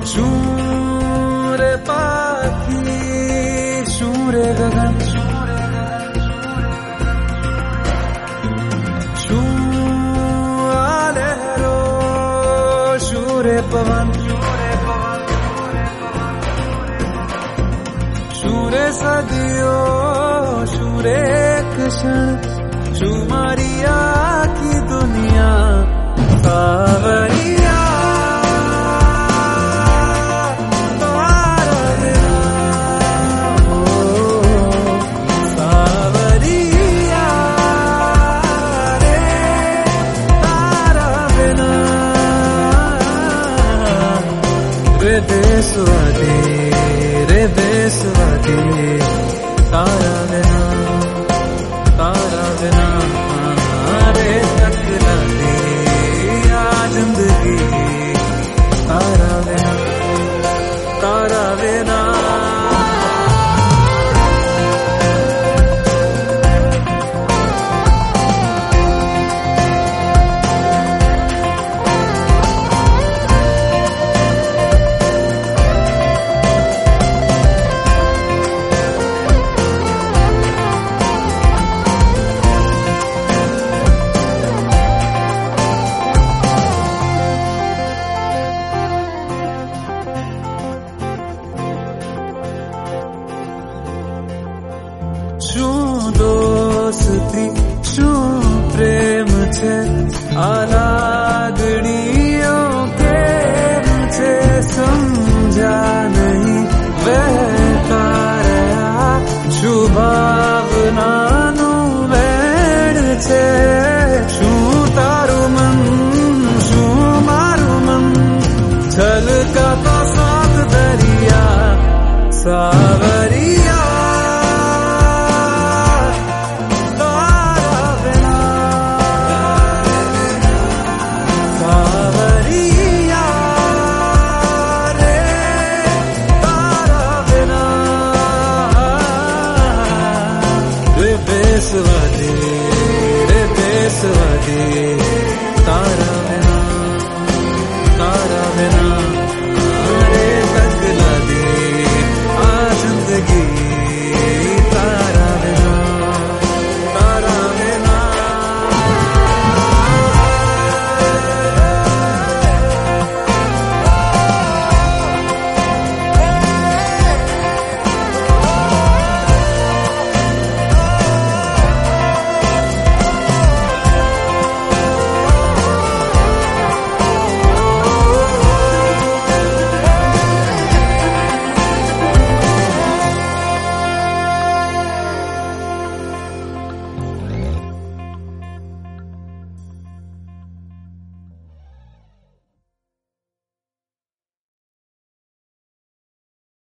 શું રે પાખી, શું રે ગગન, શું આ લહેરો, શું રે પવન, શું રે સદીઓ, શું રે ક્ષણ, શું મારી આખી દુનિયા સાવરિયા. रे बेसवादी तारा बिना रे तकला दे आ जिंदगी तारा बिना. શું દોસ્તી, શું પ્રેમ છે, આ લાગણીઓ કેમ છે, સમજા નહીં વહેતા રહ્યા, શું ભાવનાનું વેણ છે, શું તારું મન, શું મારું મન, છલકાતા સાત દરિયા સાવરિયા.